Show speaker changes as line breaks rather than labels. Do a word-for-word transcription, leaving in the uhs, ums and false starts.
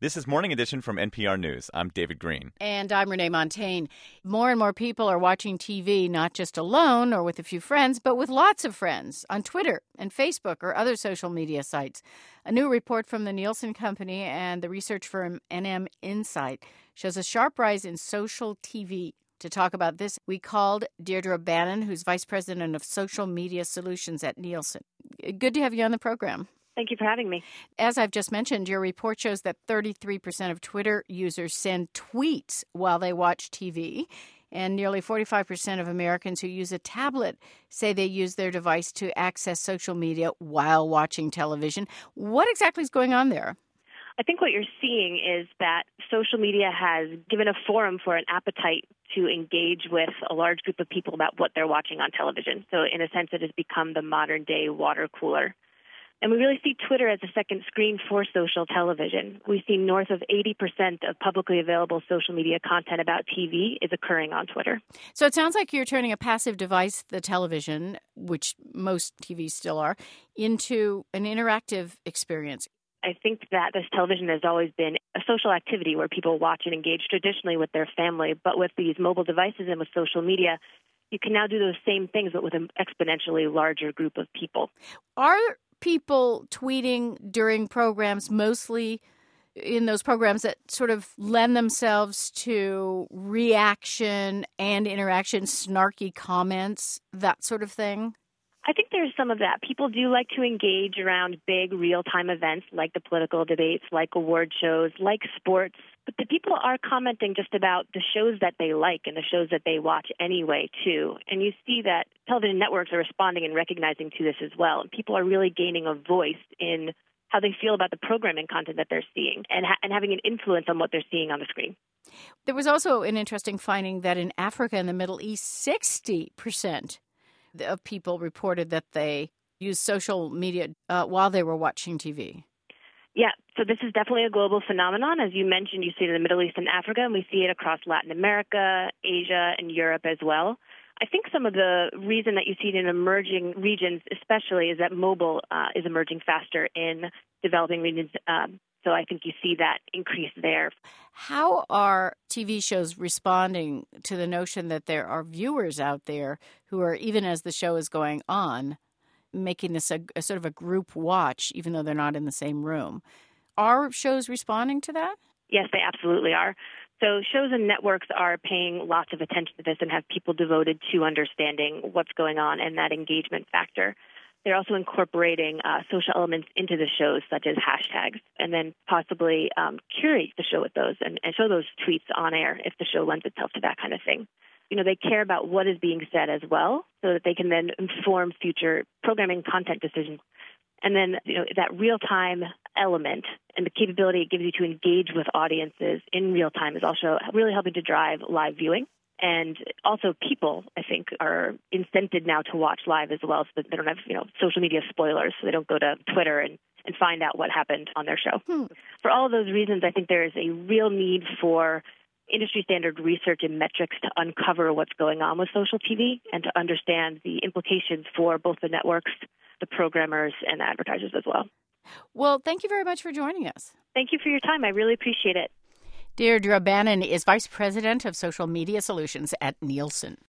This is Morning Edition from N P R News. I'm David Green.
And I'm Renee Montagne. More and more people are watching T V not just alone or with a few friends, but with lots of friends on Twitter and Facebook or other social media sites. A new report from the Nielsen Company and the research firm N M Insight shows a sharp rise in social T V. To talk about this, we called Deirdre Bannon, who's Vice President of Social Media Solutions at Nielsen. Good to have you on the program.
Thank you for having me.
As I've just mentioned, your report shows that thirty-three percent of Twitter users send tweets while they watch T V, and nearly forty-five percent of Americans who use a tablet say they use their device to access social media while watching television. What exactly is going on there?
I think what you're seeing is that social media has given a forum for an appetite to engage with a large group of people about what they're watching on television. So in a sense, it has become the modern-day water cooler. And we really see Twitter as a second screen for social television. We see north of eighty percent of publicly available social media content about T V is occurring on Twitter.
So it sounds like you're turning a passive device, the television, which most T Vs still are, into an interactive experience.
I think that this television has always been a social activity where people watch and engage traditionally with their family. But with these mobile devices and with social media, you can now do those same things, but with an exponentially larger group of people.
Are people tweeting during programs, mostly in those programs that sort of lend themselves to reaction and interaction, snarky comments, that sort of thing?
I think there's some of that. People do like to engage around big real-time events like the political debates, like award shows, like sports. But the people are commenting just about the shows that they like and the shows that they watch anyway, too. And you see that television networks are responding and recognizing to this as well. And people are really gaining a voice in how they feel about the programming content that they're seeing and, ha- and having an influence on what they're seeing on the screen.
There was also an interesting finding that in Africa and the Middle East, sixty percent of people reported that they used social media uh, while they were watching T V.
Yeah, so this is definitely a global phenomenon. As you mentioned, you see it in the Middle East and Africa, and we see it across Latin America, Asia, and Europe as well. I think some of the reason that you see it in emerging regions especially is that mobile uh, is emerging faster in developing regions. Um, so I think you see that increase there.
How are T V shows responding to the notion that there are viewers out there who are, even as the show is going on, making this a, a sort of a group watch, even though they're not in the same room? Are shows responding to that?
Yes, they absolutely are. So shows and networks are paying lots of attention to this and have people devoted to understanding what's going on and that engagement factor. They're also incorporating uh, social elements into the shows, such as hashtags, and then possibly um, curate the show with those and, and show those tweets on air if the show lends itself to that kind of thing. You know, they care about what is being said as well so that they can then inform future programming content decisions. And then, you know, that real-time element and the capability it gives you to engage with audiences in real time is also really helping to drive live viewing. And also people, I think, are incented now to watch live as well so that they don't have, you know, social media spoilers, so they don't go to Twitter and, and find out what happened on their show. Hmm. For all of those reasons, I think there is a real need for industry standard research and metrics to uncover what's going on with social T V and to understand the implications for both the networks, the programmers, and the advertisers as well.
Well, thank you very much for joining us.
Thank you for your time. I really appreciate it.
Deirdre Bannon is Vice President of Social Media Solutions at Nielsen.